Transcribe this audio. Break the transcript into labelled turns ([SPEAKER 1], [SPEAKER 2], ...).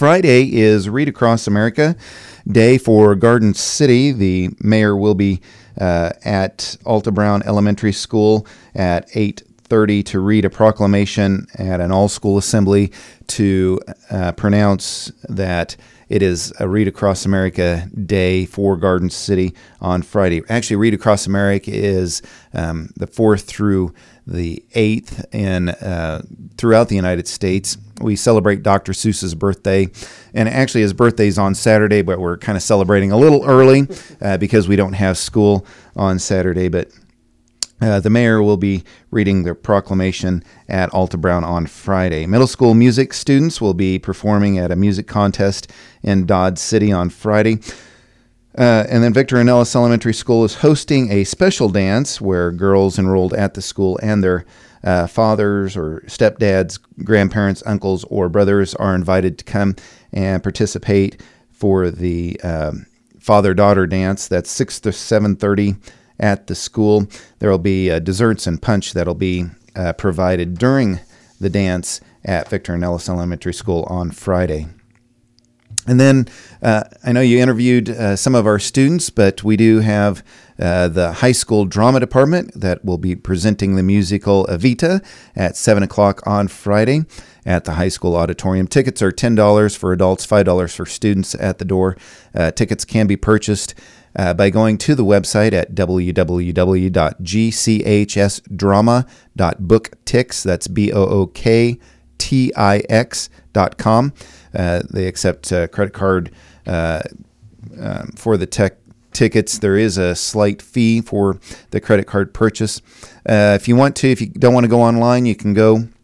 [SPEAKER 1] Friday is Read Across America Day for Garden City. The mayor will be at Alta Brown Elementary School at 8:30 to read a proclamation at an all-school assembly to pronounce that it is a Read Across America Day for Garden City on Friday. Actually, Read Across America is the 4th through the 8th throughout the United States. We celebrate Dr. Seuss's birthday, and actually his birthday's on Saturday, but we're kind of celebrating a little early because we don't have school on Saturday. But the mayor will be reading the proclamation at Alta Brown on Friday. Middle school music students will be performing at a music contest in Dodge City on Friday. And then Victor and Ellis Elementary School is hosting a special dance where girls enrolled at the school and their fathers or stepdads, grandparents, uncles, or brothers are invited to come and participate for the father-daughter dance. That's 6 to 7:30 at the school. There will be desserts and punch that will be provided during the dance at Victor and Ellis Elementary School on Friday. And then I know you interviewed some of our students, but we do have the high school drama department that will be presenting the musical Evita at 7 o'clock on Friday at the high school auditorium. Tickets are $10 for adults, $5 for students at the door. Tickets can be purchased by going to the website at www.gchsdrama.booktix. That's BOOKTIX.com. They accept credit card for the tickets. There is a slight fee for the credit card purchase. If you don't want to go online, you can go